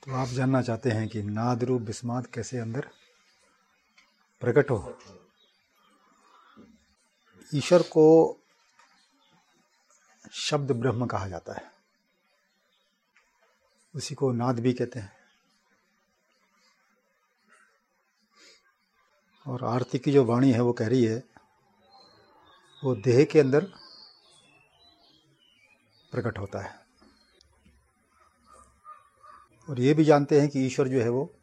तो आप जानना चाहते हैं कि नाद रूप विस्माद कैसे अंदर प्रकट हो। ईश्वर को शब्द ब्रह्म कहा जाता है, उसी को नाद भी कहते हैं। और आरती की जो वाणी है वो कह रही है वो देह के अंदर प्रकट होता है। और ये भी जानते हैं कि ईश्वर जो है वो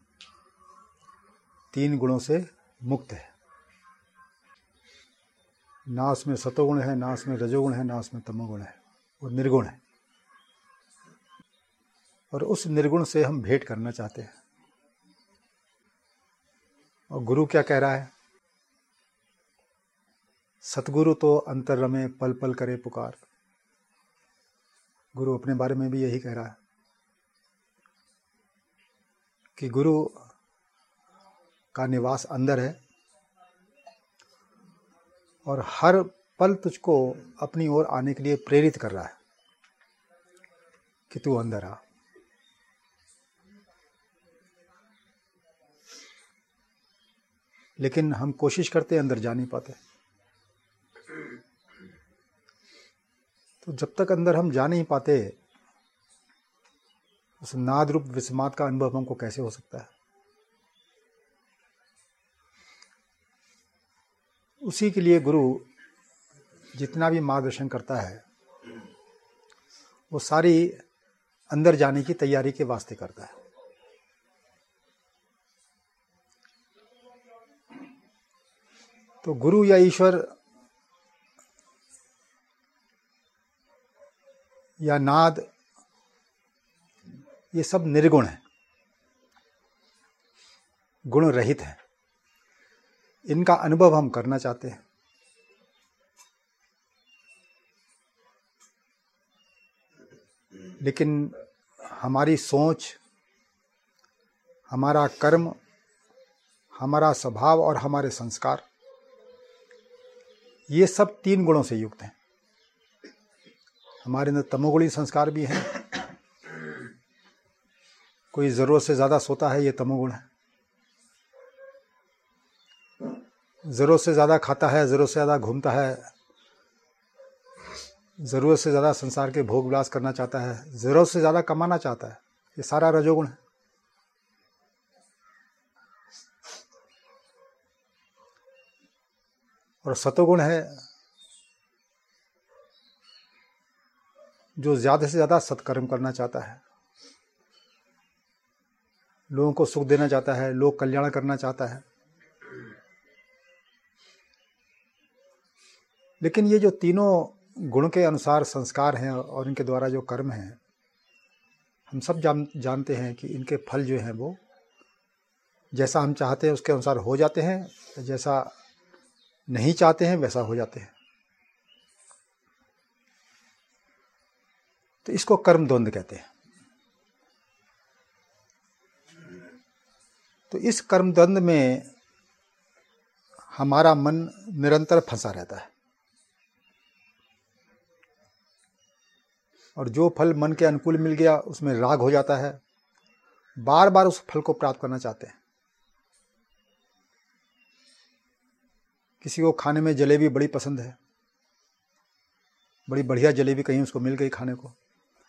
3 गुणों से मुक्त है। ना उसमें सतोगुण है, ना उसमें रजोगुण है, ना उसमें तमोगुण है, वो निर्गुण है। और उस निर्गुण से हम भेंट करना चाहते हैं। और गुरु क्या कह रहा है? सतगुरु तो अंतर रमे पल पल करे पुकार। गुरु अपने बारे में भी यही कह रहा है कि गुरु का निवास अंदर है और हर पल तुझको अपनी ओर आने के लिए प्रेरित कर रहा है कि तू अंदर आ। लेकिन हम कोशिश करते हैं, अंदर जा नहीं पाते। तो जब तक अंदर हम जा नहीं पाते, उस नाद रूप विस्माद का अनुभव हमको कैसे हो सकता है? उसी के लिए गुरु जितना भी मार्गदर्शन करता है वो सारी अंदर जाने की तैयारी के वास्ते करता है। तो गुरु या ईश्वर या नाद, ये सब निर्गुण है, गुण रहित है। इनका अनुभव हम करना चाहते हैं। लेकिन हमारी सोच, हमारा कर्म, हमारा स्वभाव और हमारे संस्कार, ये सब 3 गुणों से युक्त हैं। हमारे अंदर तमोगुणी संस्कार भी हैं। कोई ज़रूरत से ज़्यादा सोता है, ये तमोगुण है। ज़रूरत से ज़्यादा खाता है, ज़रूरत से ज़्यादा घूमता है, ज़रूरत से ज़्यादा संसार के भोग विलास करना चाहता है, ज़रूरत से ज़्यादा कमाना चाहता है, ये सारा रजोगुण है। और सतोगुण है जो ज़्यादा से ज़्यादा सत्कर्म करना चाहता है, लोगों को सुख देना चाहता है, लोक कल्याण करना चाहता है। लेकिन ये जो तीनों गुण के अनुसार संस्कार हैं और इनके द्वारा जो कर्म हैं, हम सब जानते हैं कि इनके फल जो हैं वो जैसा हम चाहते हैं उसके अनुसार हो जाते हैं, जैसा नहीं चाहते हैं वैसा हो जाते हैं। तो इसको कर्म द्वंद्व कहते हैं। तो इस कर्म द्वंद्व में हमारा मन निरंतर फंसा रहता है और जो फल मन के अनुकूल मिल गया उसमें राग हो जाता है, बार बार उस फल को प्राप्त करना चाहते हैं। किसी को खाने में जलेबी बड़ी पसंद है, बड़ी बढ़िया जलेबी कहीं उसको मिल गई खाने को,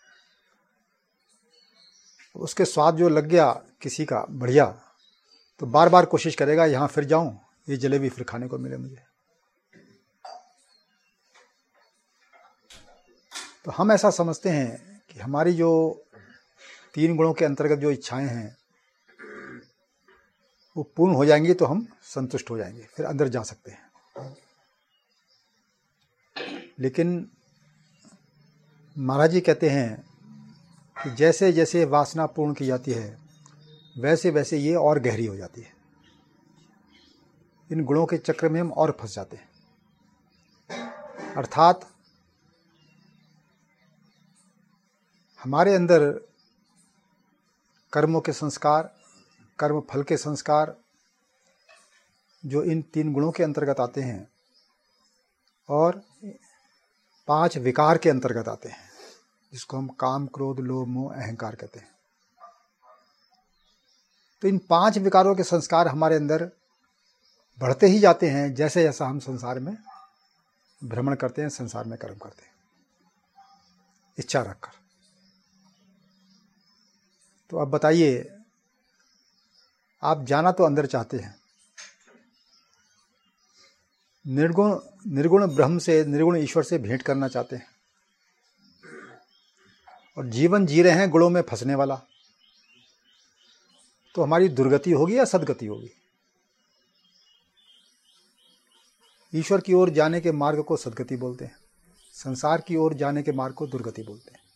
उसके स्वाद जो लग गया किसी का बढ़िया, तो बार बार कोशिश करेगा यहाँ फिर जाऊं, ये जलेबी फिर खाने को मिले मुझे। तो हम ऐसा समझते हैं कि हमारी जो 3 गुणों के अंतर्गत जो इच्छाएं हैं वो पूर्ण हो जाएंगी तो हम संतुष्ट हो जाएंगे, फिर अंदर जा सकते हैं। लेकिन महाराज जी कहते हैं कि जैसे जैसे वासना पूर्ण की जाती है वैसे वैसे ये और गहरी हो जाती है। इन गुणों के चक्र में हम और फंस जाते हैं। अर्थात हमारे अंदर कर्मों के संस्कार, कर्म फल के संस्कार जो इन 3 गुणों के अंतर्गत आते हैं और 5 विकार के अंतर्गत आते हैं, जिसको हम काम, क्रोध, लोभ, मोह, अहंकार कहते हैं। तो इन 5 विकारों के संस्कार हमारे अंदर बढ़ते ही जाते हैं जैसे जैसा हम संसार में भ्रमण करते हैं, संसार में कर्म करते हैं, इच्छा रखकर। तो अब बताइए, आप जाना तो अंदर चाहते हैं, निर्गुण ब्रह्म से, निर्गुण ईश्वर से भेंट करना चाहते हैं, और जीवन जी रहे हैं गुणों में फंसने वाला, तो हमारी दुर्गति होगी या सदगति होगी? ईश्वर की ओर जाने के मार्ग को सदगति बोलते हैं, संसार की ओर जाने के मार्ग को दुर्गति बोलते हैं।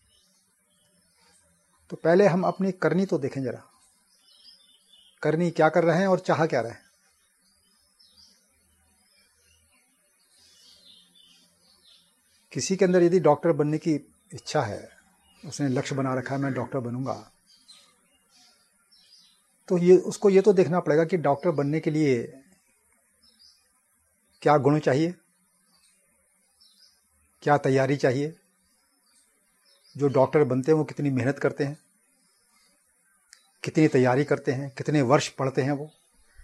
तो पहले हम अपनी करनी तो देखें जरा, करनी क्या कर रहे हैं और चाह क्या रहे हैं। किसी के अंदर यदि डॉक्टर बनने की इच्छा है, उसने लक्ष्य बना रखा है मैं डॉक्टर बनूंगा, तो उसको ये तो देखना पड़ेगा कि डॉक्टर बनने के लिए क्या गुण चाहिए, क्या तैयारी चाहिए, जो डॉक्टर बनते हैं वो कितनी मेहनत करते हैं, कितनी तैयारी करते हैं, कितने वर्ष पढ़ते हैं वो,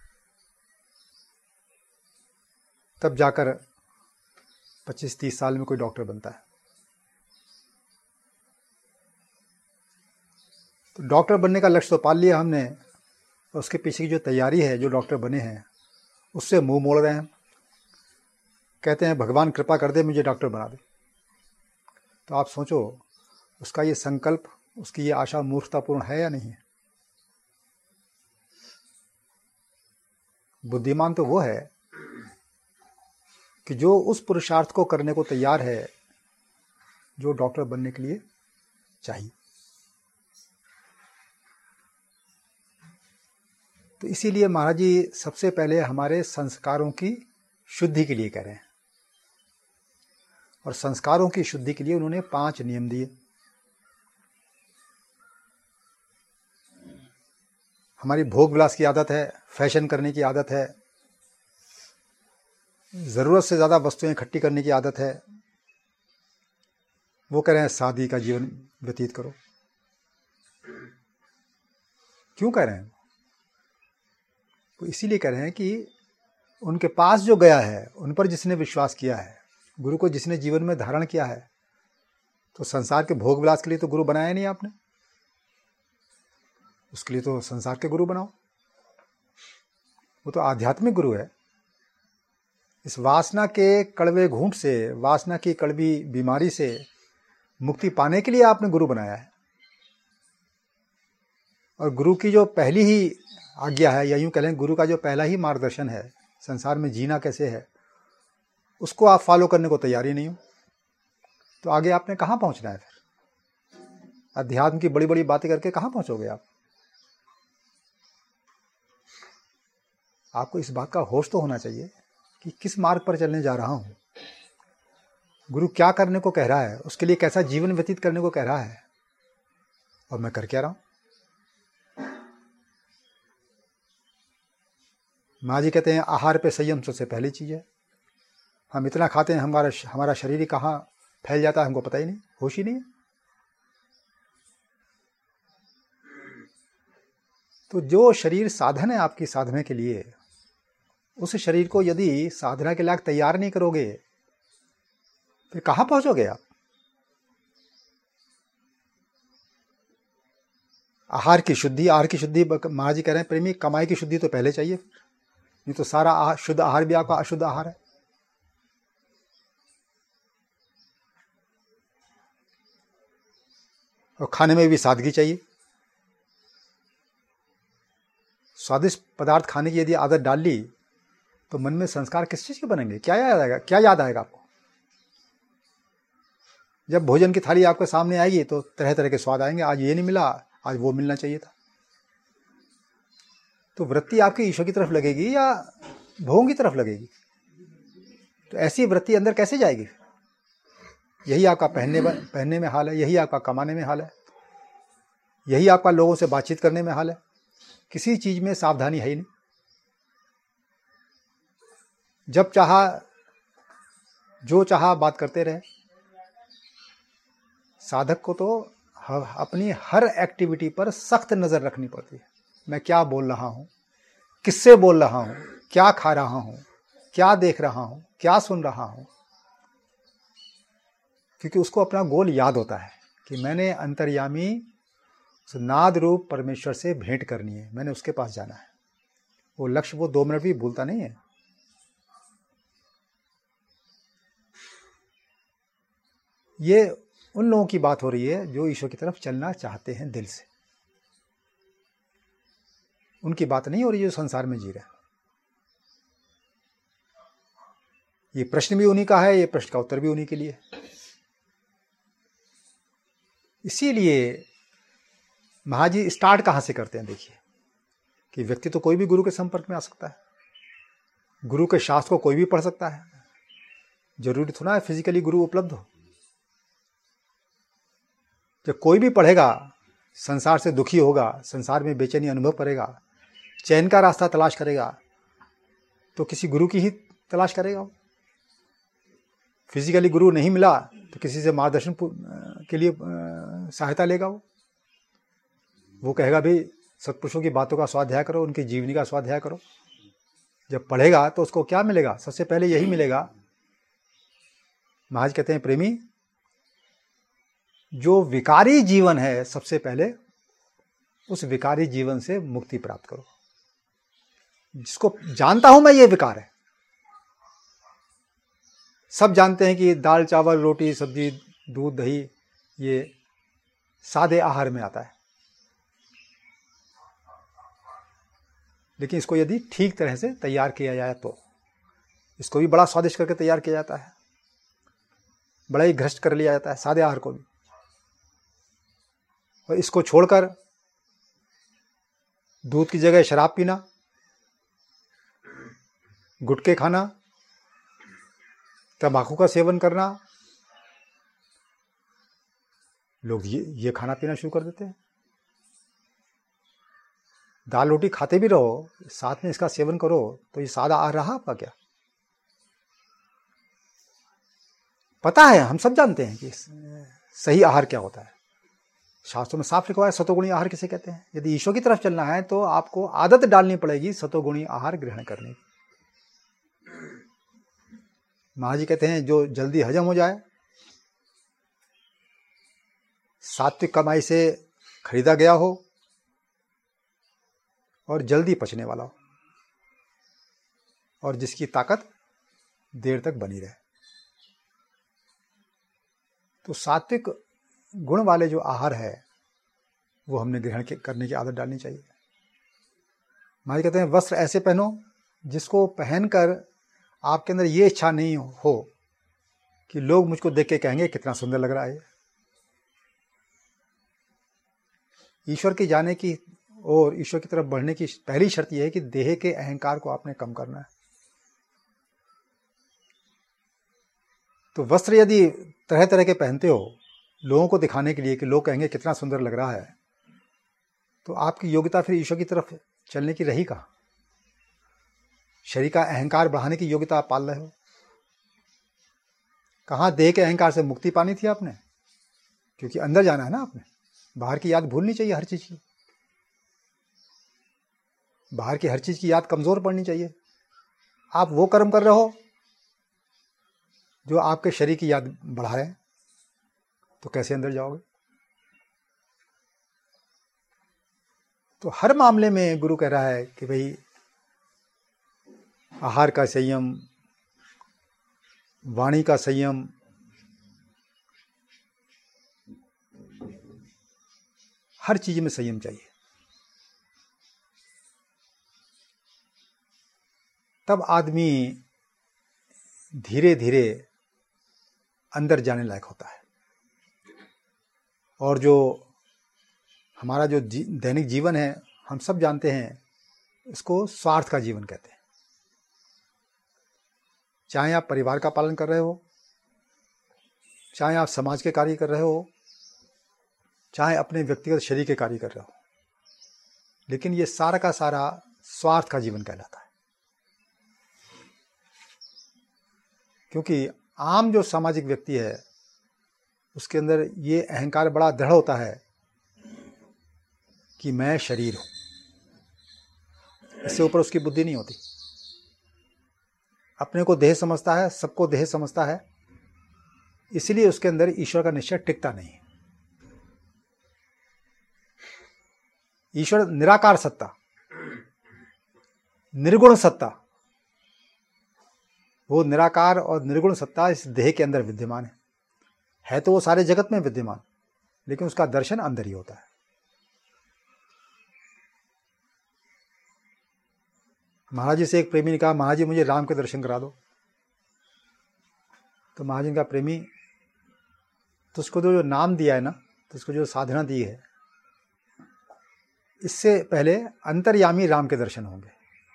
तब जाकर 25-30 साल में कोई डॉक्टर बनता है। तो डॉक्टर बनने का लक्ष्य तो पाल लिया हमने, उसके पीछे की जो तैयारी है, जो डॉक्टर बने हैं उससे मुंह मोड़ रहे हैं, कहते हैं भगवान कृपा कर दे मुझे डॉक्टर बना दे। तो आप सोचो, उसका ये संकल्प, उसकी ये आशा मूर्खतापूर्ण है या नहीं है? बुद्धिमान तो वो है कि जो उस पुरुषार्थ को करने को तैयार है जो डॉक्टर बनने के लिए चाहिए। तो इसीलिए महाराज जी सबसे पहले हमारे संस्कारों की शुद्धि के लिए कह रहे हैं, और संस्कारों की शुद्धि के लिए उन्होंने 5 नियम दिए। हमारी भोग विलास की आदत है, फैशन करने की आदत है, ज़रूरत से ज़्यादा वस्तुएं इकट्ठी करने की आदत है, वो कह रहे हैं सादगी का जीवन व्यतीत करो। क्यों कह रहे हैं? वो इसीलिए कह रहे हैं कि उनके पास जो गया है, उन पर जिसने विश्वास किया है, गुरु को जिसने जीवन में धारण किया है, तो संसार के भोग विलास के लिए तो गुरु बनाया नहीं आपने, उसके लिए तो संसार के गुरु बनाओ। वो तो आध्यात्मिक गुरु है। इस वासना के कड़वे घूंट से, वासना की कड़वी बीमारी से मुक्ति पाने के लिए आपने गुरु बनाया है। और गुरु की जो पहली ही आज्ञा है, या यूं कह लें गुरु का जो पहला ही मार्गदर्शन है संसार में जीना कैसे है, उसको आप फॉलो करने को तैयार ही नहीं हो, तो आगे आपने कहाँ पहुंचना है? फिर अध्यात्म की बड़ी बड़ी बातें करके कहाँ पहुंचोगे आप? आपको इस बात का होश तो होना चाहिए कि किस मार्ग पर चलने जा रहा हूं, गुरु क्या करने को कह रहा है, उसके लिए कैसा जीवन व्यतीत करने को कह रहा है, और मैं कर क्या रहा हूं। माँ जी कहते हैं आहार पे संयम सबसे पहली चीज है। हम इतना खाते हैं, हमारा शरीर ही कहाँ फैल जाता है हमको पता ही नहीं, होश ही नहीं है। तो जो शरीर साधन है आपकी साधना के लिए, उस शरीर को यदि साधना के लायक तैयार नहीं करोगे, फिर कहाँ पहुंचोगे आप? आहार की शुद्धि महाराज जी कह रहे हैं प्रेमी, कमाई की शुद्धि तो पहले चाहिए, नहीं तो सारा शुद्ध आहार भी आपका अशुद्ध आहार है। और खाने में भी सादगी चाहिए। स्वादिष्ट पदार्थ खाने की यदि आदत डाल ली तो मन में संस्कार किस चीज के बनेंगे? क्या याद आएगा आपको? जब भोजन की थाली आपके सामने आएगी तो तरह तरह के स्वाद आएंगे, आज ये नहीं मिला, आज वो मिलना चाहिए था। तो वृत्ति आपकी ईश्वर की तरफ लगेगी या भोग की तरफ लगेगी? तो ऐसी वृत्ति अंदर कैसे जाएगी? यही आपका पहनने में हाल है, यही आपका कमाने में हाल है, यही आपका लोगों से बातचीत करने में हाल है। किसी चीज में सावधानी है ही नहीं। जब चाहा जो चाहा बात करते रहे। साधक को तो अपनी हर एक्टिविटी पर सख्त नजर रखनी पड़ती है। मैं क्या बोल रहा हूँ, किससे बोल रहा हूँ, क्या खा रहा हूँ, क्या देख रहा हूँ, क्या सुन रहा हूँ। क्योंकि उसको अपना गोल याद होता है कि मैंने अंतर्यामी उस नाद रूप परमेश्वर से भेंट करनी है, मैंने उसके पास जाना है। वो लक्ष्य वो 2 मिनट भी भूलता नहीं है। ये उन लोगों की बात हो रही है जो ईश्वर की तरफ चलना चाहते हैं दिल से। उनकी बात नहीं हो रही जो संसार में जी रहे हैं। ये प्रश्न भी उन्हीं का है, ये प्रश्न का उत्तर भी उन्हीं के लिए। इसीलिए महाराज जी स्टार्ट कहाँ से करते हैं? देखिए कि व्यक्ति तो कोई भी गुरु के संपर्क में आ सकता है, गुरु के शास्त्र को कोई भी पढ़ सकता है, जरूरी थोड़ा है फिजिकली गुरु उपलब्ध हो। जब कोई भी पढ़ेगा, संसार से दुखी होगा, संसार में बेचैनी अनुभव करेगा, चैन का रास्ता तलाश करेगा, तो किसी गुरु की ही तलाश करेगा। फिजिकली गुरु नहीं मिला तो किसी से मार्गदर्शन के लिए सहायता लेगा। वो कहेगा भाई सत्पुरुषों की बातों का स्वाध्याय करो, उनकी जीवनी का स्वाध्याय करो। जब पढ़ेगा तो उसको क्या मिलेगा? सबसे पहले यही मिलेगा। महाराज कहते हैं प्रेमी, जो विकारी जीवन है सबसे पहले उस विकारी जीवन से मुक्ति प्राप्त करो। जिसको जानता हूं मैं ये विकार है, सब जानते हैं कि दाल चावल रोटी सब्जी दूध दही ये सादे आहार में आता है, लेकिन इसको यदि ठीक तरह से तैयार किया जाए तो इसको भी बड़ा स्वादिष्ट करके तैयार किया जाता है, बड़ा ही घृष्ट कर लिया जाता है सादे आहार को भी। और इसको छोड़कर दूध की जगह शराब पीना, गुटखे खाना, तंबाकू का सेवन करना, लोग ये खाना पीना शुरू कर देते हैं। दाल रोटी खाते भी रहो, साथ में इसका सेवन करो, तो ये सादा आहार रहा आपका क्या? पता है, हम सब जानते हैं कि सही आहार क्या होता है। शास्त्रों में साफ लिखा है सतोगुणी आहार किसे कहते हैं। यदि ईश्वर की तरफ चलना है तो आपको आदत डालनी पड़ेगी सतोगुणी आहार ग्रहण करने की। महाराज जी कहते हैं जो जल्दी हजम हो जाए, सात्विक कमाई से खरीदा गया हो और जल्दी पचने वाला हो, और जिसकी ताकत देर तक बनी रहे। तो सात्विक गुण वाले जो आहार है वो हमने ग्रहण करने की आदत डालनी चाहिए। महाराज कहते हैं वस्त्र ऐसे पहनो जिसको पहनकर आपके अंदर ये इच्छा नहीं हो कि लोग मुझको देख के कहेंगे कितना सुंदर लग रहा है। ईश्वर की जाने की और ईश्वर की तरफ बढ़ने की पहली शर्त यह है कि देह के अहंकार को आपने कम करना है। तो वस्त्र यदि तरह तरह के पहनते हो लोगों को दिखाने के लिए कि लोग कहेंगे कितना सुंदर लग रहा है, तो आपकी योग्यता फिर ईश्वर की तरफ चलने की रही कहाँ? शरीर का अहंकार बढ़ाने की योग्यता आप पाल रहे हो। कहाँ देह के अहंकार से मुक्ति पानी थी आपने? क्योंकि अंदर जाना है ना आपने। बाहर की याद भूलनी चाहिए, हर चीज की बाहर की हर चीज की याद कमजोर पड़नी चाहिए। आप वो कर्म कर रहे हो जो आपके शरीर की याद बढ़ा रहे हैं, तो कैसे अंदर जाओगे? तो हर मामले में गुरु कह रहा है कि भाई आहार का संयम, वाणी का संयम, हर चीज में संयम चाहिए। तब आदमी धीरे धीरे अंदर जाने लायक होता है। और जो हमारा जो दैनिक जीवन है, हम सब जानते हैं इसको स्वार्थ का जीवन कहते हैं। चाहे आप परिवार का पालन कर रहे हो, चाहे आप समाज के कार्य कर रहे हो, चाहे अपने व्यक्तिगत शरीर के कार्य कर रहे हो, लेकिन ये सारा का सारा स्वार्थ का जीवन कहलाता है। क्योंकि आम जो सामाजिक व्यक्ति है उसके अंदर ये अहंकार बड़ा दृढ़ होता है कि मैं शरीर हूं, इससे ऊपर उसकी बुद्धि नहीं होती। अपने को देह समझता है, सबको देह समझता है, इसलिए उसके अंदर ईश्वर का निश्चय टिकता नहीं। ईश्वर निराकार सत्ता, निर्गुण सत्ता, वो निराकार और निर्गुण सत्ता इस देह के अंदर विद्यमान है तो वो सारे जगत में विद्यमान, लेकिन उसका दर्शन अंदर ही होता है। महाराज जी से एक प्रेमी ने कहा, महाराज जी मुझे राम के दर्शन करा दो। तो महाराज जी का प्रेमी, तुझको जो नाम दिया है ना, तुझको जो साधना दी है, इससे पहले अंतर्यामी राम के दर्शन होंगे,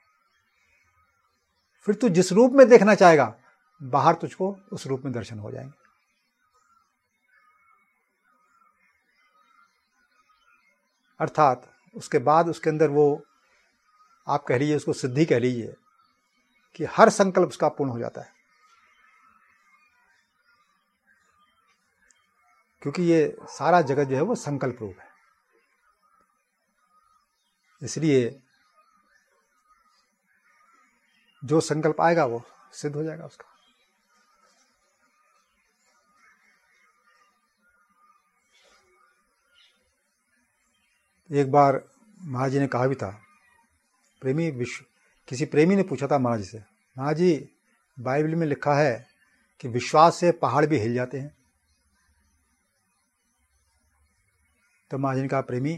फिर तू जिस रूप में देखना चाहेगा बाहर तुझको उस रूप में दर्शन हो जाएंगे। अर्थात उसके बाद उसके अंदर वो, आप कह लीजिए उसको सिद्धि कह लीजिए, कि हर संकल्प उसका पूर्ण हो जाता है। क्योंकि ये सारा जगत जो है वो संकल्प रूप है, इसलिए जो संकल्प आएगा वो सिद्ध हो जाएगा उसका। एक बार महाराज जी ने कहा भी था, किसी प्रेमी ने पूछा था महाराज जी से, महाराज जी बाइबल में लिखा है कि विश्वास से पहाड़ भी हिल जाते हैं। तो महाराज जी ने कहा, प्रेमी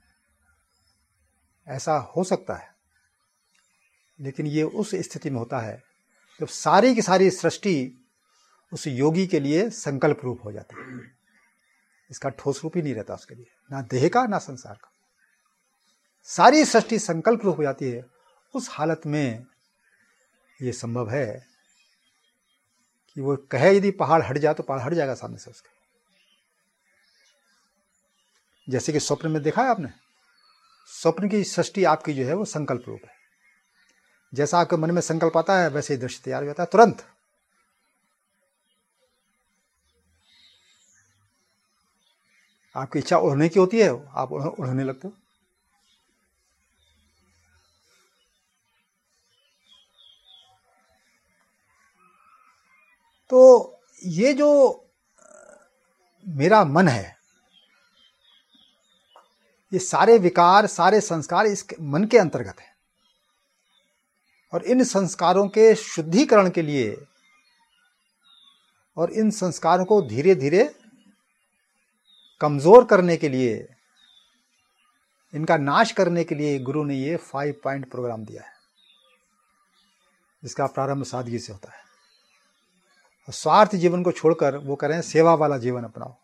ऐसा हो सकता है, लेकिन ये उस स्थिति में होता है जब सारी की सारी सृष्टि उस योगी के लिए संकल्प रूप हो जाती है। इसका ठोस रूप ही नहीं रहता उसके लिए, ना देह का ना संसार का। सारी सृष्टि संकल्प रूप हो जाती है। उस हालत में ये संभव है कि वो कहे यदि पहाड़ हट जाए तो पहाड़ हट जाएगा सामने से उसके। जैसे कि स्वप्न में देखा है आपने, स्वप्न की सृष्टि आपकी जो है वो संकल्प रूप है। जैसा आपके मन में संकल्प आता है वैसे ही दृश्य तैयार हो जाता है तुरंत। आपकी इच्छा उड़ने की होती है, आप उड़ने लगते हो। तो ये जो मेरा मन है, ये सारे विकार, सारे संस्कार इस मन के अंतर्गत है। और इन संस्कारों के शुद्धिकरण के लिए और इन संस्कारों को धीरे धीरे कमजोर करने के लिए, इनका नाश करने के लिए गुरु ने ये 5 पॉइंट प्रोग्राम दिया है, जिसका प्रारंभ सादगी से होता है। और स्वार्थ जीवन को छोड़कर वो करें सेवा वाला जीवन अपनाओ।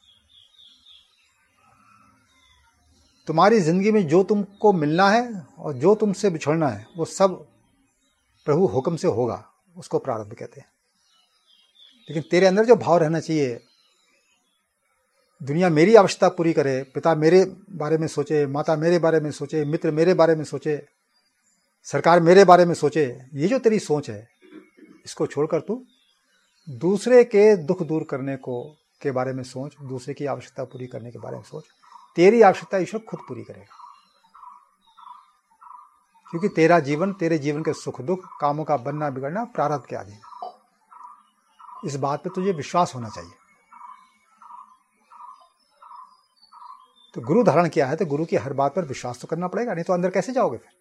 तुम्हारी जिंदगी में जो तुमको मिलना है और जो तुमसे बिछड़ना है वो सब प्रभु हुक्म से होगा, उसको प्रारब्ध कहते हैं। लेकिन तेरे अंदर जो भाव रहना चाहिए, दुनिया मेरी आवश्यकता पूरी करे, पिता मेरे बारे में सोचे, माता मेरे बारे में सोचे, मित्र मेरे बारे में सोचे, सरकार मेरे बारे में सोचे, ये जो तेरी सोच है, इसको छोड़कर तू दूसरे के दुख दूर करने को के बारे में सोच, दूसरे की आवश्यकता पूरी करने के बारे में सोच। तेरी आवश्यकता ईश्वर खुद पूरी करेगा, क्योंकि तेरा जीवन, तेरे जीवन के सुख दुख, कामों का बनना बिगड़ना प्रारब्ध के अधीन है। इस बात पे तुझे विश्वास होना चाहिए। तो गुरु धारण किया है तो गुरु की हर बात पर विश्वास तो करना पड़ेगा, नहीं तो अंदर कैसे जाओगे फिर?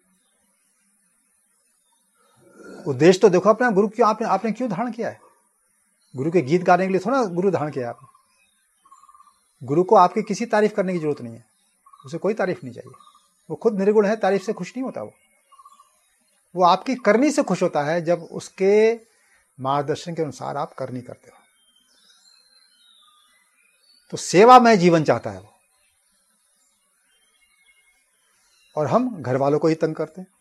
उद्देश्य तो देखो अपना, गुरु क्यों आपने क्यों धारण किया है? गुरु के गीत गाने के लिए थोड़ा गुरु धारण किया आपने। गुरु को आपकी किसी तारीफ करने की जरूरत नहीं है, उसे कोई तारीफ नहीं चाहिए। वो खुद निर्गुण है, तारीफ से खुश नहीं होता। वो आपकी करनी से खुश होता है जब उसके मार्गदर्शन के अनुसार आप करनी करते हो। तो सेवा में जीवन चाहता है वो, और हम घर वालों को ही तंग करते हैं।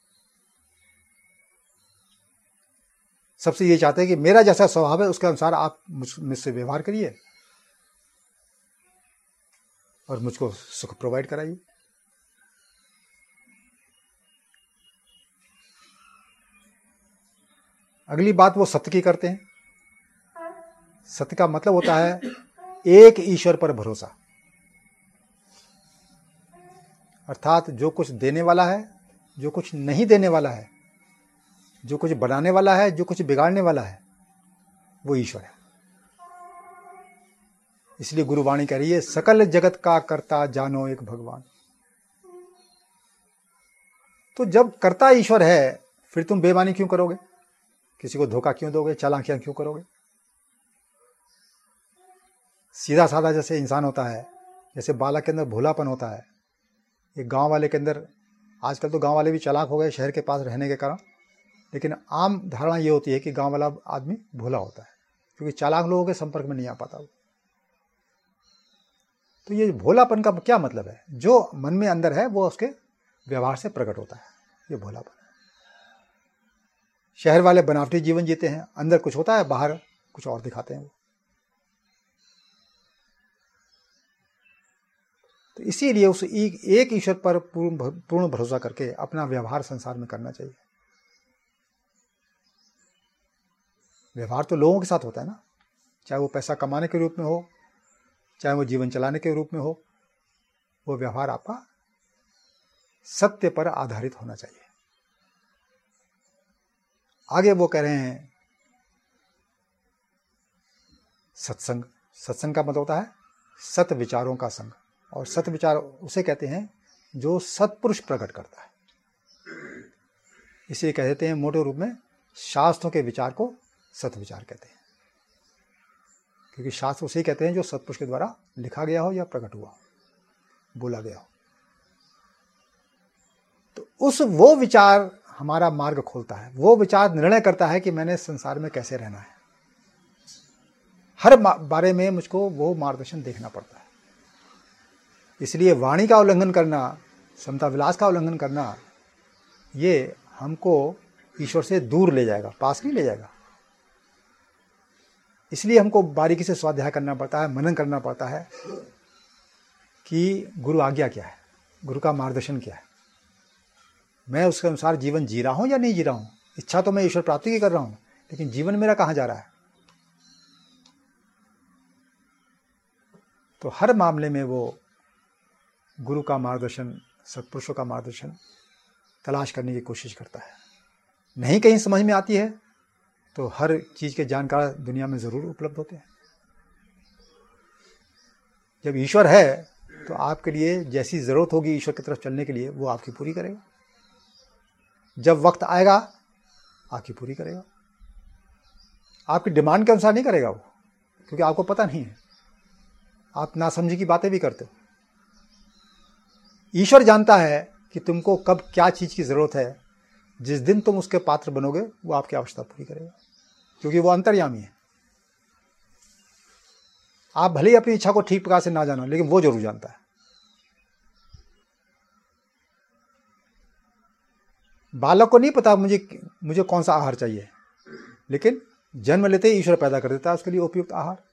सबसे ये चाहते हैं कि मेरा जैसा स्वभाव है उसके अनुसार आप मुझसे व्यवहार करिए और मुझको सुख प्रोवाइड कराइए। अगली बात वो सत्य की करते हैं। सत्य का मतलब होता है एक ईश्वर पर भरोसा, अर्थात जो कुछ देने वाला है जो कुछ नहीं देने वाला है, जो कुछ बनाने वाला है, जो कुछ बिगाड़ने वाला है, वो ईश्वर है। इसलिए गुरुवाणी कह रही है, सकल जगत का कर्ता जानो एक भगवान। तो जब कर्ता ईश्वर है, फिर तुम बेईमानी क्यों करोगे? किसी को धोखा क्यों दोगे? चालाकियां क्यों करोगे? सीधा साधा जैसे इंसान होता है, जैसे बालक के अंदर भोलापन होता है, एक गांव वाले के अंदर, आजकल तो गांव वाले भी चालाक हो गए शहर के पास रहने के कारण, लेकिन आम धारणा ये होती है कि गांव वाला आदमी भोला होता है, क्योंकि चालाक लोगों के संपर्क में नहीं आ पाता वो। तो ये भोलापन का क्या मतलब है? जो मन में अंदर है वो उसके व्यवहार से प्रकट होता है, ये भोलापन है। शहर वाले बनावटी जीवन जीते हैं, अंदर कुछ होता है, बाहर कुछ और दिखाते हैं वो। तो इसीलिए उस एक ईश्वर पर पूर्ण भरोसा करके अपना व्यवहार संसार में करना चाहिए। व्यवहार तो लोगों के साथ होता है ना, चाहे वो पैसा कमाने के रूप में हो, चाहे वो जीवन चलाने के रूप में हो, वो व्यवहार आपका सत्य पर आधारित होना चाहिए। आगे वो कह रहे हैं सत्संग। सत्संग का मतलब होता है सत विचारों का संग, और सत विचार उसे कहते हैं जो सत्पुरुष प्रकट करता है। इसे कहते हैं मोटे रूप में शास्त्रों के विचार को सत विचार कहते हैं, क्योंकि शास्त्र उसे कहते हैं जो सत्पुरुष के द्वारा लिखा गया हो या प्रकट हुआ, बोला गया हो। तो वो विचार हमारा मार्ग खोलता है, वो विचार निर्णय करता है कि मैंने संसार में कैसे रहना है। हर बारे में मुझको वो मार्गदर्शन देखना पड़ता है। इसलिए वाणी का उल्लंघन करना, समता विलास का उल्लंघन करना, ये हमको ईश्वर से दूर ले जाएगा, पास नहीं ले जाएगा। इसलिए हमको बारीकी से स्वाध्याय करना पड़ता है, मनन करना पड़ता है कि गुरु आज्ञा क्या है, गुरु का मार्गदर्शन क्या है, मैं उसके अनुसार जीवन जी रहा हूं या नहीं जी रहा हूं। इच्छा तो मैं ईश्वर प्राप्ति की कर रहा हूं, लेकिन जीवन मेरा कहां जा रहा है। तो हर मामले में वो गुरु का मार्गदर्शन, सत्पुरुषों का मार्गदर्शन तलाश करने की कोशिश करता है। नहीं कहीं समझ में आती है तो हर चीज के जानकार दुनिया में जरूर उपलब्ध होते हैं। जब ईश्वर है तो आपके लिए जैसी जरूरत होगी ईश्वर की तरफ चलने के लिए, वो आपकी पूरी करेगा। जब वक्त आएगा आपकी पूरी करेगा, आपकी डिमांड के अनुसार नहीं करेगा वो, क्योंकि आपको पता नहीं है, आप नासमझी की बातें भी करते हो। ईश्वर जानता है कि तुमको कब क्या चीज की जरूरत है। जिस दिन तुम उसके पात्र बनोगे वो आपकी आवश्यकता पूरी करेगा, क्योंकि वो अंतर्यामी है। आप भले ही अपनी इच्छा को ठीक प्रकार से ना जानो, लेकिन वो जरूर जानता है। बालक को नहीं पता मुझे कौन सा आहार चाहिए, लेकिन जन्म लेते ही ईश्वर पैदा कर देता है उसके लिए उपयुक्त आहार।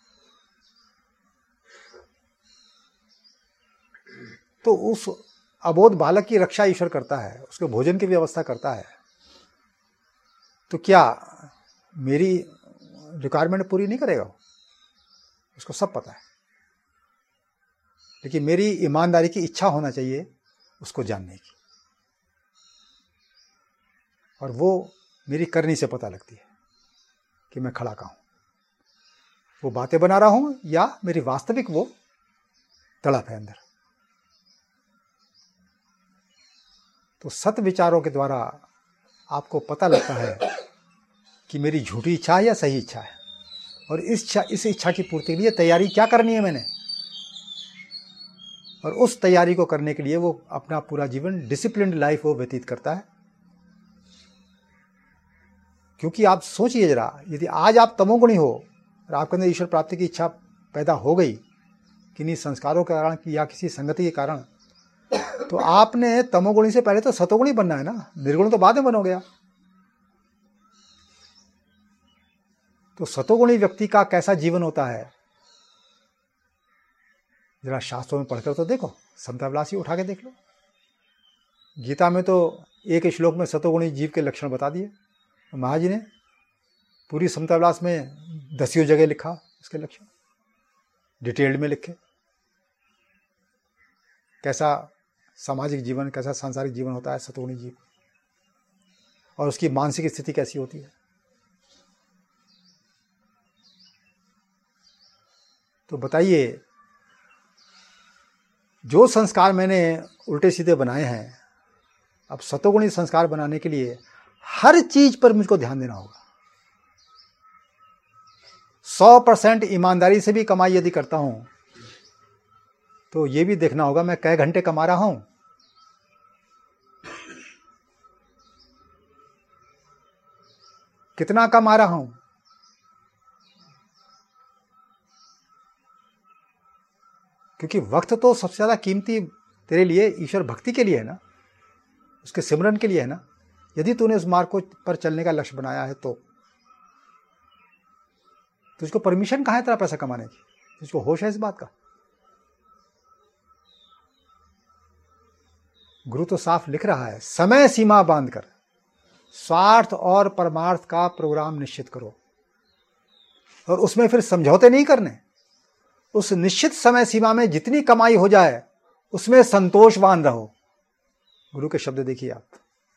तो उस अबोध बालक की रक्षा ईश्वर करता है, उसके भोजन की व्यवस्था करता है। तो क्या मेरी रिक्वायरमेंट पूरी नहीं करेगा? उसको सब पता है, लेकिन मेरी ईमानदारी की इच्छा होना चाहिए उसको जानने की, और वो मेरी करनी से पता लगती है कि मैं खड़ा कहाँ हूं, वो बातें बना रहा हूं या मेरी वास्तविक वो तड़प है अंदर। तो सत विचारों के द्वारा आपको पता लगता है कि मेरी झूठी इच्छा है या सही इच्छा है, और इस इच्छा की पूर्ति के लिए तैयारी क्या करनी है मैंने, और उस तैयारी को करने के लिए वो अपना पूरा जीवन डिसिप्लिन्ड लाइफ वो व्यतीत करता है। क्योंकि आप सोचिए जरा, यदि आज आप तमोगुणी हो और आपके अंदर ईश्वर प्राप्ति की इच्छा पैदा हो गई किन्हीं संस्कारों के कारण या किसी संगति के कारण, तो आपने तमोगुणी से पहले तो सतोगुणी बनना है ना, निर्गुण तो बाद में बनोगे आप। तो सतोगुणी व्यक्ति का कैसा जीवन होता है जरा शास्त्रों में पढ़कर तो देखो, समता विलासी उठा के देख लो। गीता में तो एक श्लोक में सतोगुणी जीव के लक्षण बता दिए, महाराज जी ने पूरी समता विलास में 10 जगह लिखा उसके लक्षण, डिटेल्ड में लिखे। कैसा सामाजिक जीवन, कैसा सांसारिक जीवन होता है सतोगुणी जीव, और उसकी मानसिक स्थिति कैसी होती है। तो बताइए, जो संस्कार मैंने उल्टे सीधे बनाए हैं, अब सतोगुणी संस्कार बनाने के लिए हर चीज पर मुझको ध्यान देना होगा। 100% ईमानदारी से भी कमाई यदि करता हूं तो ये भी देखना होगा मैं कै घंटे कमा रहा हूं, कितना कमा रहा हूं। क्योंकि वक्त तो सबसे ज्यादा कीमती तेरे लिए ईश्वर भक्ति के लिए है ना, उसके सिमरन के लिए है ना। यदि तूने उस मार्ग को पर चलने का लक्ष्य बनाया है तो तुझको परमिशन कहां है तेरा पैसा कमाने की? तुझको होश है इस बात का? गुरु तो साफ लिख रहा है, समय सीमा बांधकर स्वार्थ और परमार्थ का प्रोग्राम निश्चित करो, और उसमें फिर समझौते नहीं करने। उस निश्चित समय सीमा में जितनी कमाई हो जाए उसमें संतोषवान रहो। गुरु के शब्द देखिए आप,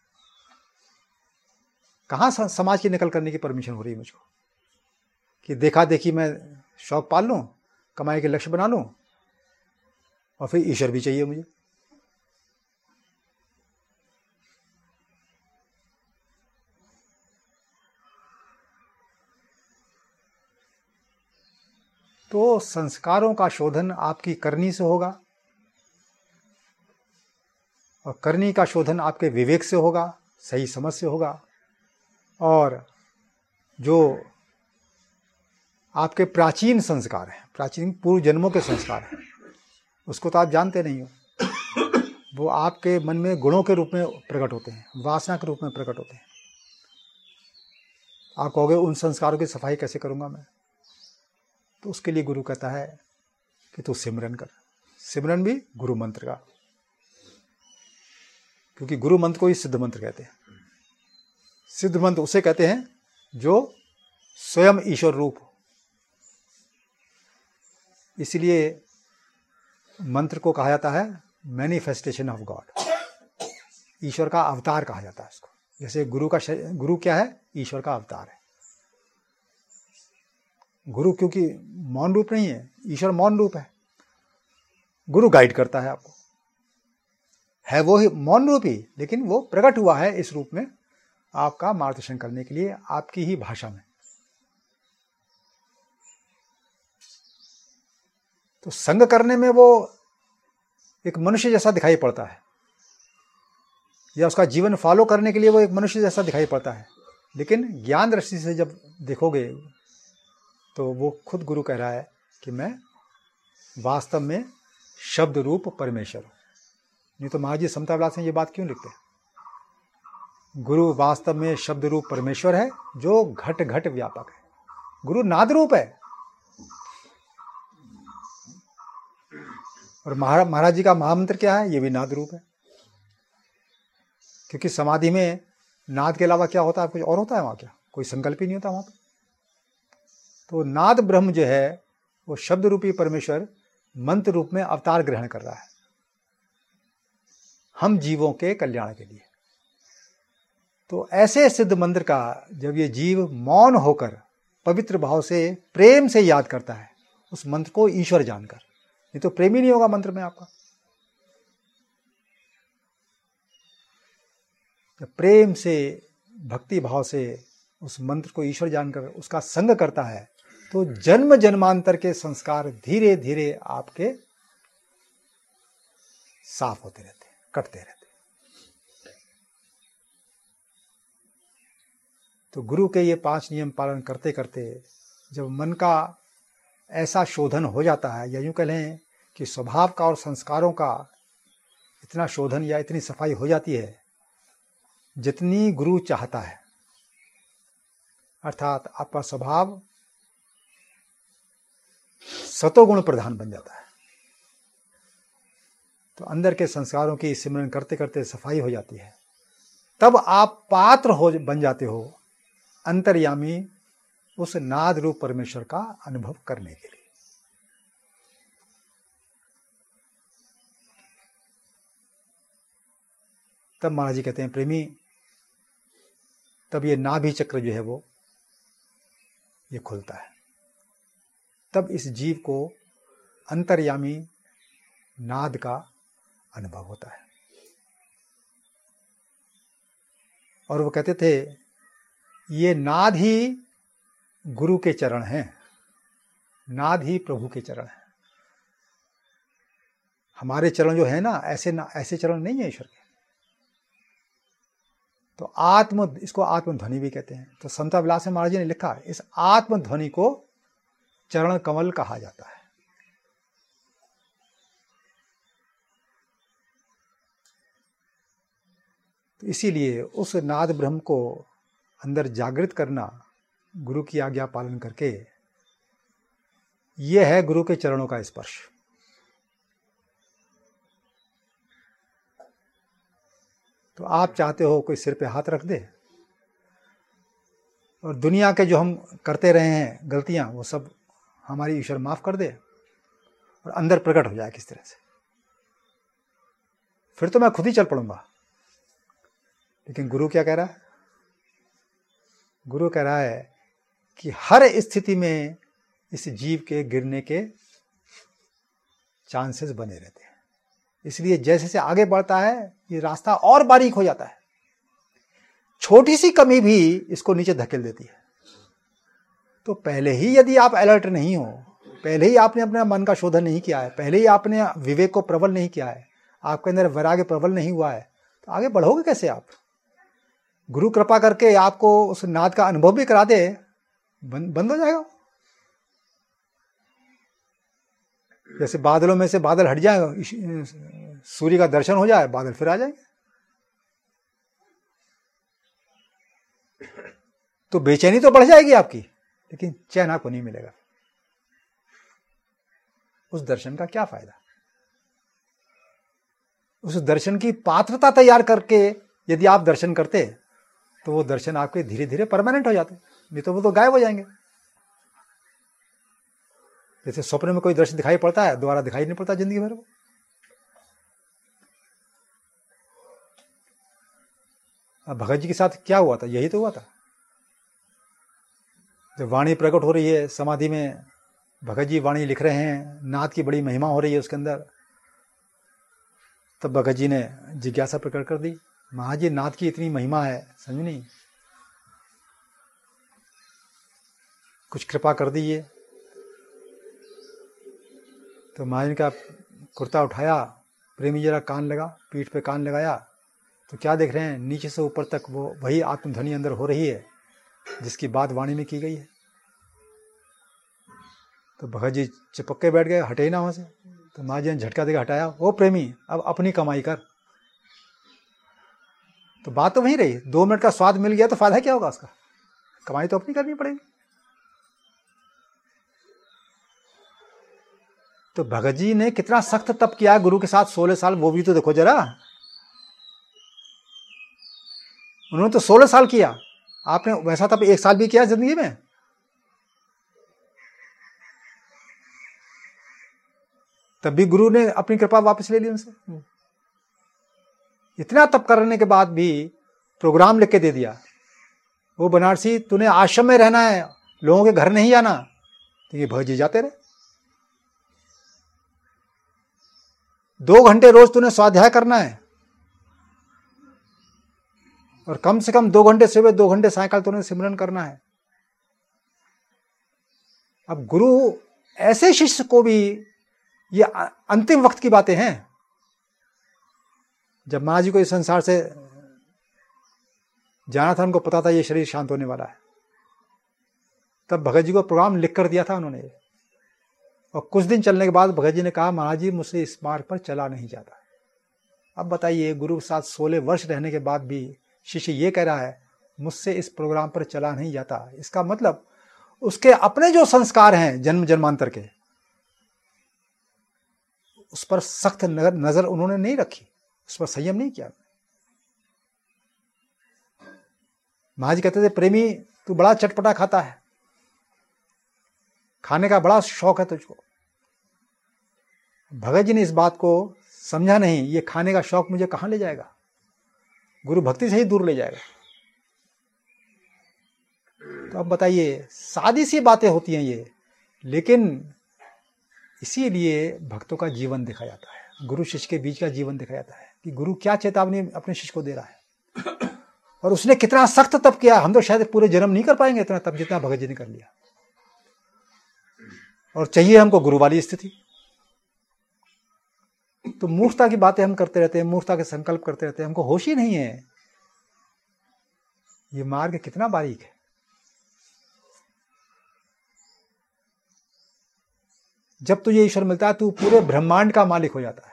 कहां समाज की नकल करने की परमिशन हो रही है मुझको, कि देखा देखी मैं शौक पाल लूं, कमाई के लक्ष्य बना लूं, और फिर ईश्वर भी चाहिए मुझे। तो संस्कारों का शोधन आपकी करनी से होगा, और करनी का शोधन आपके विवेक से होगा, सही समझ से होगा। और जो आपके प्राचीन संस्कार हैं, प्राचीन पूर्व जन्मों के संस्कार हैं, उसको तो आप जानते नहीं हो। वो आपके मन में गुणों के रूप में प्रकट होते हैं, वासना के रूप में प्रकट होते हैं। आप कहोगे उन संस्कारों की सफाई कैसे करूंगा मैं? तो उसके लिए गुरु कहता है कि तू सिमरन कर। सिमरन भी गुरु मंत्र का, क्योंकि गुरु मंत्र को ही सिद्ध मंत्र कहते हैं। सिद्ध मंत्र उसे कहते हैं जो स्वयं ईश्वर रूप हो। इसलिए मंत्र को कहा जाता है मैनिफेस्टेशन ऑफ गॉड, ईश्वर का अवतार कहा जाता है इसको। जैसे गुरु क्या है? ईश्वर का अवतार है। गुरु क्योंकि मौन रूप नहीं है, ईश्वर मौन रूप है। गुरु गाइड करता है आपको, है वो ही मौन रूप ही, लेकिन वो प्रकट हुआ है इस रूप में आपका मार्गदर्शन करने के लिए, आपकी ही भाषा में। तो संग करने में वो एक मनुष्य जैसा दिखाई पड़ता है, या उसका जीवन फॉलो करने के लिए वो एक मनुष्य जैसा दिखाई पड़ता है, लेकिन ज्ञान दृष्टि से जब देखोगे तो वो खुद गुरु कह रहा है कि मैं वास्तव में शब्द रूप परमेश्वर हूं। नहीं तो महाराज जी समता विलास में ये बात क्यों लिखते हैं? गुरु वास्तव में शब्द रूप परमेश्वर है जो घट घट व्यापक है। गुरु नाद रूप है। और महाराज जी का महामंत्र क्या है? ये भी नाद रूप है। क्योंकि समाधि में नाद के अलावा क्या होता है? कुछ और होता है वहां? क्या कोई संकल्प ही नहीं होता वहां पर। तो नाद ब्रह्म जो है वो शब्द रूपी परमेश्वर मंत्र रूप में अवतार ग्रहण कर रहा है हम जीवों के कल्याण के लिए। तो ऐसे सिद्ध मंत्र का जब ये जीव मौन होकर पवित्र भाव से प्रेम से याद करता है, उस मंत्र को ईश्वर जानकर, नहीं तो प्रेम ही नहीं होगा मंत्र में आपका। जब प्रेम से भक्ति भाव से उस मंत्र को ईश्वर जानकर उसका संग करता है तो जन्म जन्मांतर के संस्कार धीरे धीरे आपके साफ होते रहते हैं, कटते रहते हैं। तो गुरु के ये 5 नियम पालन करते करते जब मन का ऐसा शोधन हो जाता है, या यूं कह लें कि स्वभाव का और संस्कारों का इतना शोधन या इतनी सफाई हो जाती है जितनी गुरु चाहता है, अर्थात आपका स्वभाव सतोगुण प्रधान बन जाता है, तो अंदर के संस्कारों की सिमरन करते करते सफाई हो जाती है। तब आप पात्र बन जाते हो अंतर्यामी उस नाद रूप परमेश्वर का अनुभव करने के लिए। तब महाराज जी कहते हैं प्रेमी, तब ये नाभि चक्र जो है वो ये खुलता है, तब इस जीव को अंतर्यामी नाद का अनुभव होता है। और वो कहते थे ये नाद ही गुरु के चरण हैं, नाद ही प्रभु के चरण हैं। हमारे चरण जो है ना ऐसे चरण नहीं है ईश्वर के। तो इसको आत्मध्वनि भी कहते हैं। तो समता विलास में महाराज जी ने लिखा इस आत्मध्वनि को चरण कमल कहा जाता है। तो इसीलिए उस नाद ब्रह्म को अंदर जागृत करना, गुरु की आज्ञा पालन करके, यह है गुरु के चरणों का स्पर्श। तो आप चाहते हो कोई सिर पे हाथ रख दे और दुनिया के जो हम करते रहे हैं गलतियां वो सब हमारी ईश्वर माफ कर दे और अंदर प्रकट हो जाए किस तरह से, फिर तो मैं खुद ही चल पड़ूंगा। लेकिन गुरु क्या कह रहा है? गुरु कह रहा है कि हर स्थिति में इस जीव के गिरने के चांसेस बने रहते हैं। इसलिए जैसे जैसे आगे बढ़ता है ये रास्ता और बारीक हो जाता है। छोटी सी कमी भी इसको नीचे धकेल देती है। तो पहले ही यदि आप अलर्ट नहीं हो, पहले ही आपने अपने मन का शोधन नहीं किया है, पहले ही आपने विवेक को प्रबल नहीं किया है, आपके अंदर वैराग्य प्रबल नहीं हुआ है, तो आगे बढ़ोगे कैसे आप? गुरु कृपा करके आपको उस नाद का अनुभव भी करा दे, बंद हो जाएगा। जैसे बादलों में से बादल हट जाए, सूर्य का दर्शन हो जाए, बादल फिर आ जाएंगे। तो बेचैनी तो बढ़ जाएगी आपकी, लेकिन चैन आपको नहीं मिलेगा। उस दर्शन का क्या फायदा? उस दर्शन की पात्रता तैयार करके यदि आप दर्शन करते तो वो दर्शन आपके धीरे धीरे परमानेंट हो जाते, नहीं तो वो तो गायब हो जाएंगे। जैसे स्वप्न में कोई दर्शन दिखाई पड़ता है, दोबारा दिखाई नहीं पड़ता जिंदगी भर। अब भगत जी के साथ क्या हुआ था? यही तो हुआ था। जब वाणी प्रकट हो रही है समाधि में, भगत जी वाणी लिख रहे हैं, नाद की बड़ी महिमा हो रही है उसके अंदर, तब भगत जी ने जिज्ञासा प्रकट कर दी, महाराज जी नाद की इतनी महिमा है, समझ नहीं, कुछ कृपा कर दीजिए। तो महाराज का कुर्ता उठाया, प्रेमी जरा कान लगा, पीठ पे कान लगाया, तो क्या देख रहे हैं? नीचे से ऊपर तक वो वही आत्मध्वनि अंदर हो रही है जिसकी बात वाणी में की गई है। तो भगत जी चिपक के बैठ गए, हटे ही ना वहां से। तो महाराज जी ने झटका देकर हटाया, ओ प्रेमी अब अपनी कमाई कर। तो बात तो वहीं रही, 2 मिनट का स्वाद मिल गया तो फायदा क्या होगा उसका? कमाई तो अपनी करनी पड़ेगी। तो भगत जी ने कितना सख्त तप किया गुरु के साथ 16 साल, वो भी तो देखो जरा। उन्होंने तो 16 साल किया, आपने वैसा तप 1 साल भी किया जिंदगी में? तब भी गुरु ने अपनी कृपा वापस ले ली उनसे। इतना तप करने के बाद भी प्रोग्राम लिख के दे दिया, वो बनारसी तूने आश्रम में रहना है, लोगों के घर नहीं जाना। तो ये भगत जी जाते रहे। 2 घंटे रोज तूने स्वाध्याय करना है और कम से कम 2 घंटे सुबह 2 घंटे सायकाल तूने सिमरन करना है। अब गुरु ऐसे शिष्य को भी, ये अंतिम वक्त की बातें हैं, जब महाराज जी को इस संसार से जाना था, उनको पता था ये शरीर शांत होने वाला है, तब भगत जी को प्रोग्राम लिख कर दिया था उन्होंने। और कुछ दिन चलने के बाद भगत जी ने कहा, महाराज जी मुझसे इस मार्ग पर चला नहीं जाता। अब बताइए, गुरु के साथ 16 वर्ष रहने के बाद भी शिष्य ये कह रहा है मुझसे इस प्रोग्राम पर चला नहीं जाता। इसका मतलब उसके अपने जो संस्कार हैं जन्म जन्मांतर के, उस पर सख्त नजर उन्होंने नहीं रखी, उस पर संयम नहीं किया। महाराज जी कहते थे, प्रेमी तू बड़ा चटपटा खाता है, खाने का बड़ा शौक है तुझको। भगत जी ने इस बात को समझा नहीं, ये खाने का शौक मुझे कहां ले जाएगा। गुरु भक्ति से ही दूर ले जाएगा। तो अब बताइए, सादी सी बातें होती हैं ये, लेकिन इसीलिए भक्तों का जीवन देखा जाता है, गुरु शिष्य के बीच का जीवन देखा जाता है कि गुरु क्या चेतावनी अपने शिष्य को दे रहा है, और उसने कितना सख्त तप किया। हम तो शायद पूरे जन्म नहीं कर पाएंगे इतना तप जितना भगत जी ने कर लिया। और चाहिए हमको गुरु वाली स्थिति। तो मूर्खता की बातें हम करते रहते हैं, मूर्खता के संकल्प करते रहते हैं, हमको होश ही नहीं है ये मार्ग कितना बारीक है। जब तुझे ईश्वर मिलता है, तू पूरे ब्रह्मांड का मालिक हो जाता है।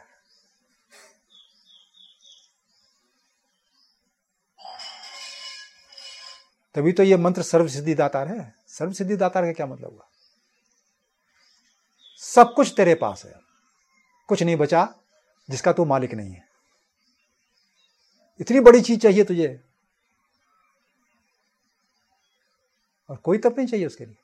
तभी तो ये मंत्र सर्वसिद्धि दातार है। सर्वसिद्धि दातार का क्या मतलब हुआ? सब कुछ तेरे पास है, कुछ नहीं बचा जिसका तू मालिक नहीं है। इतनी बड़ी चीज चाहिए तुझे, और कोई तप नहीं चाहिए उसके लिए।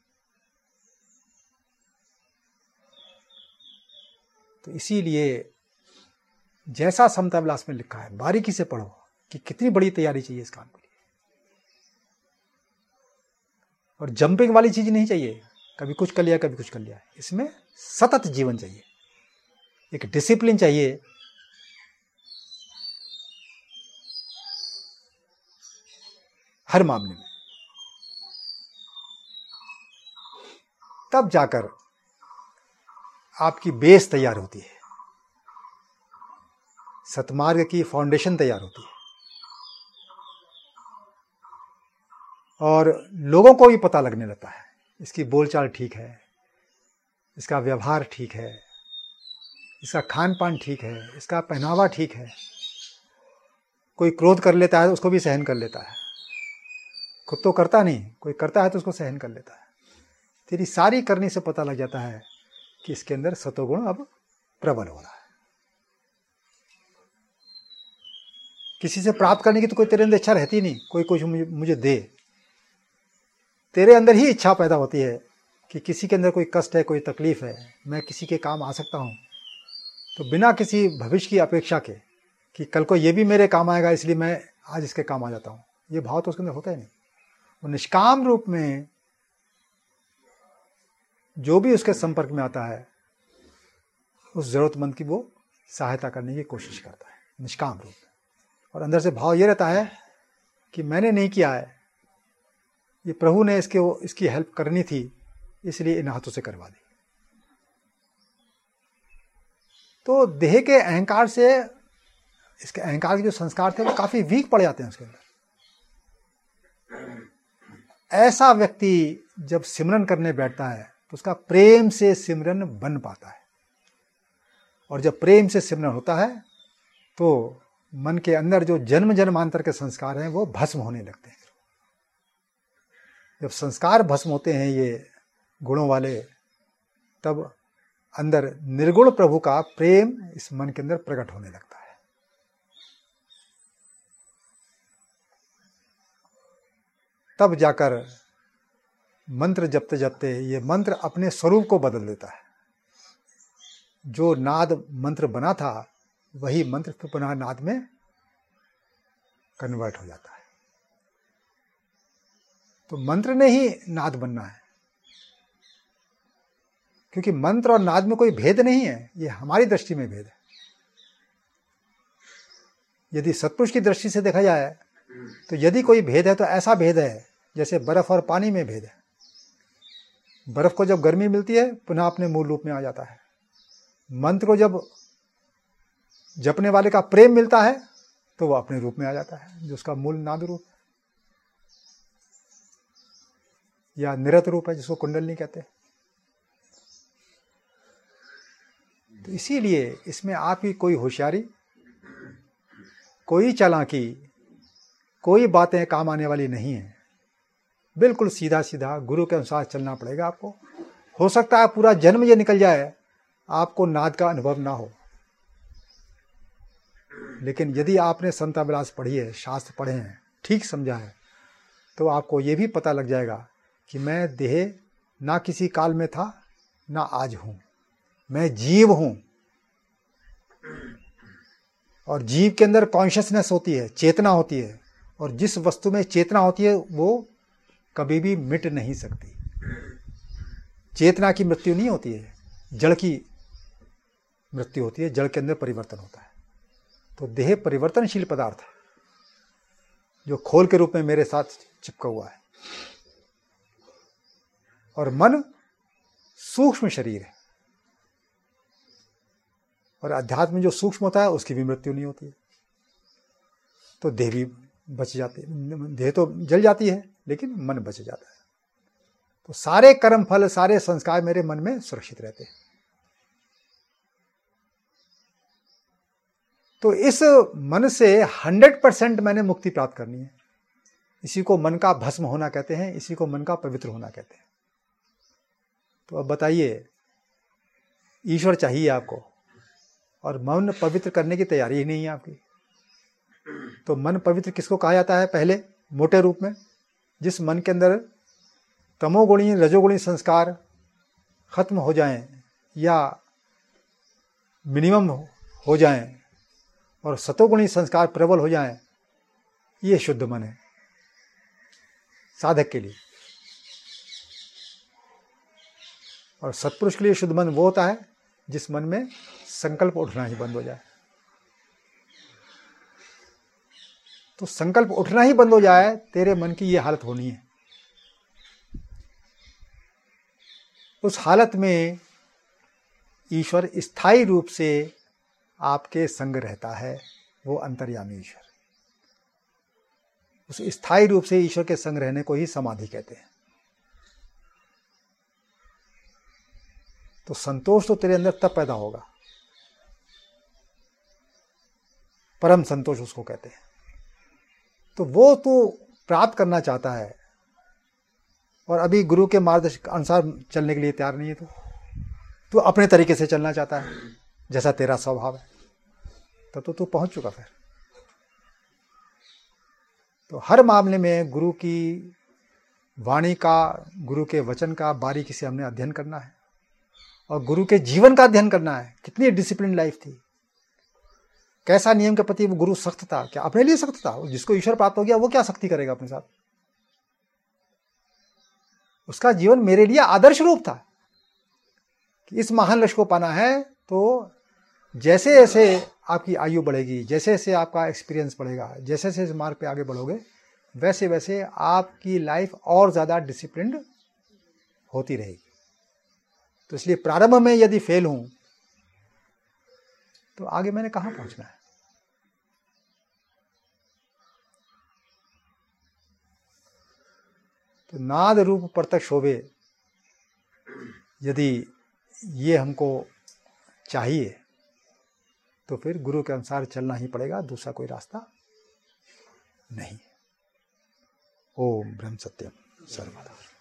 तो इसीलिए जैसा समता विलास में लिखा है, बारीकी से पढ़ो कि कितनी बड़ी तैयारी चाहिए इस काम के लिए। और जंपिंग वाली चीज नहीं चाहिए, कभी कुछ कर लिया कभी कुछ कर लिया। इसमें सतत जीवन चाहिए, एक डिसिप्लिन चाहिए। हर मामले में, तब जाकर आपकी बेस तैयार होती है, सतमार्ग की फाउंडेशन तैयार होती है, और लोगों को भी पता लगने लगता है इसकी बोलचाल ठीक है, इसका व्यवहार ठीक है, इसका खान पान ठीक है, इसका पहनावा ठीक है। कोई क्रोध कर लेता है तो उसको भी सहन कर लेता है, खुद तो करता नहीं, कोई करता है तो उसको सहन कर लेता है। तेरी सारी करनी से पता लग जाता है कि इसके अंदर सतोगुण अब प्रबल हो रहा है। किसी से प्राप्त करने की तो कोई तेरे अंदर इच्छा रहती नहीं, कोई कुछ मुझे दे। तेरे अंदर ही इच्छा पैदा होती है कि किसी के अंदर कोई कष्ट है, कोई तकलीफ है, मैं किसी के काम आ सकता हूँ, तो बिना किसी भविष्य की अपेक्षा के कि कल को ये भी मेरे काम आएगा इसलिए मैं आज इसके काम आ जाता हूँ, ये भाव तो उसके अंदर होता ही नहीं। वो निष्काम रूप में जो भी उसके संपर्क में आता है उस जरूरतमंद की वो सहायता करने की कोशिश करता है निष्काम रूप में। और अंदर से भाव ये रहता है कि मैंने नहीं किया है, ये प्रभु ने इसकी हेल्प करनी थी, इसलिए इन हाथों से करवा दी। तो देह के अहंकार से, इसके अहंकार के जो संस्कार थे वो काफी वीक पड़ जाते हैं उसके अंदर। ऐसा व्यक्ति जब सिमरन करने बैठता है तो उसका प्रेम से सिमरन बन पाता है, और जब प्रेम से सिमरन होता है तो मन के अंदर जो जन्म जन्मांतर के संस्कार हैं वो भस्म होने लगते हैं। जब संस्कार भस्म होते हैं ये गुणों वाले, तब अंदर निर्गुण प्रभु का प्रेम इस मन के अंदर प्रकट होने लगता है। तब जाकर मंत्र जपते जपते ये मंत्र अपने स्वरूप को बदल देता है। जो नाद मंत्र बना था वही मंत्र फिर पुनः नाद में कन्वर्ट हो जाता है। तो मंत्र ने ही नाद बनना है, क्योंकि मंत्र और नाद में कोई भेद नहीं है, ये हमारी दृष्टि में भेद है। यदि सत्पुरुष की दृष्टि से देखा जाए तो यदि कोई भेद है तो ऐसा भेद है जैसे बर्फ और पानी में भेद है। बर्फ को जब गर्मी मिलती है पुनः अपने मूल रूप में आ जाता है। मंत्र को जब जपने वाले का प्रेम मिलता है तो वह अपने रूप में आ जाता है, जो उसका मूल नाद रूप या निरत रूप है, जिसको कुंडलनी कहते हैं। तो इसीलिए इसमें आपकी कोई होशियारी, कोई चालाकी, कोई बातें काम आने वाली नहीं है। बिल्कुल सीधा सीधा गुरु के अनुसार चलना पड़ेगा आपको। हो सकता है पूरा जन्म ये निकल जाए, आपको नाद का अनुभव ना हो, लेकिन यदि आपने संता विलास पढ़ी है, शास्त्र पढ़े हैं, ठीक समझा है, तो आपको ये भी पता लग जाएगा कि मैं देह ना किसी काल में था ना आज हूं, मैं जीव हूं। और जीव के अंदर कॉन्शियसनेस होती है, चेतना होती है, और जिस वस्तु में चेतना होती है वो कभी भी मिट नहीं सकती। चेतना की मृत्यु नहीं होती है, जड़ की मृत्यु होती है, जड़ के अंदर परिवर्तन होता है। तो देह परिवर्तनशील पदार्थ है जो खोल के रूप में मेरे साथ चिपका हुआ है, और मन सूक्ष्म शरीर है, और अध्यात्म जो सूक्ष्म होता है उसकी भी मृत्यु नहीं होती है। तो देह भी बच जाती है, देह तो जल जाती है लेकिन मन बच जाता है। तो सारे कर्म फल, सारे संस्कार मेरे मन में सुरक्षित रहते हैं। तो इस मन से 100% मैंने मुक्ति प्राप्त करनी है। इसी को मन का भस्म होना कहते हैं, इसी को मन का पवित्र होना कहते हैं। तो अब बताइए, ईश्वर चाहिए आपको और मन पवित्र करने की तैयारी ही नहीं है आपकी। तो मन पवित्र किसको कहा जाता है? पहले मोटे रूप में जिस मन के अंदर तमोगुणी रजोगुणी संस्कार खत्म हो जाएं या मिनिमम हो जाएं और सतोगुणी संस्कार प्रबल हो जाएं, ये शुद्ध मन है साधक के लिए। और सत्पुरुष के लिए शुद्ध मन वो होता है जिस मन में संकल्प उठना ही बंद हो जाए। तो संकल्प उठना ही बंद हो जाए, तेरे मन की ये हालत होनी है। उस हालत में ईश्वर स्थायी रूप से आपके संग रहता है, वो अंतर्यामी ईश्वर। उस स्थायी रूप से ईश्वर के संग रहने को ही समाधि कहते हैं। तो संतोष तो तेरे अंदर तब पैदा होगा, परम संतोष उसको कहते हैं। तो वो तू प्राप्त करना चाहता है और अभी गुरु के मार्गदर्शन अनुसार चलने के लिए तैयार नहीं है। तू अपने तरीके से चलना चाहता है जैसा तेरा स्वभाव है, तब तो तू पहुंच चुका फिर। तो हर मामले में गुरु की वाणी का, गुरु के वचन का बारीकी से हमने अध्ययन करना है और गुरु के जीवन का अध्ययन करना है। कितनी डिसिप्लिन लाइफ थी, कैसा नियम के प्रति वो गुरु सख्त था। क्या अपने लिए सख्त था? जिसको ईश्वर प्राप्त हो गया वो क्या सख्ती करेगा अपने साथ? उसका जीवन मेरे लिए आदर्श रूप था कि इस महान लक्ष्य को पाना है। तो जैसे जैसे आपकी आयु बढ़ेगी, जैसे जैसे आपका एक्सपीरियंस बढ़ेगा, जैसे जैसे इस मार्ग पे आगे बढ़ोगे, वैसे वैसे आपकी लाइफ और ज़्यादा डिसिप्लिन्ड होती रहेगी। तो इसलिए प्रारंभ में यदि फेल हूं तो आगे मैंने कहां पहुंचना है? तो नाद रूप प्रत्यक्ष शोभे, यदि ये हमको चाहिए तो फिर गुरु के अनुसार चलना ही पड़ेगा, दूसरा कोई रास्ता नहीं। ओम ब्रह्म सत्यम सर्वदा।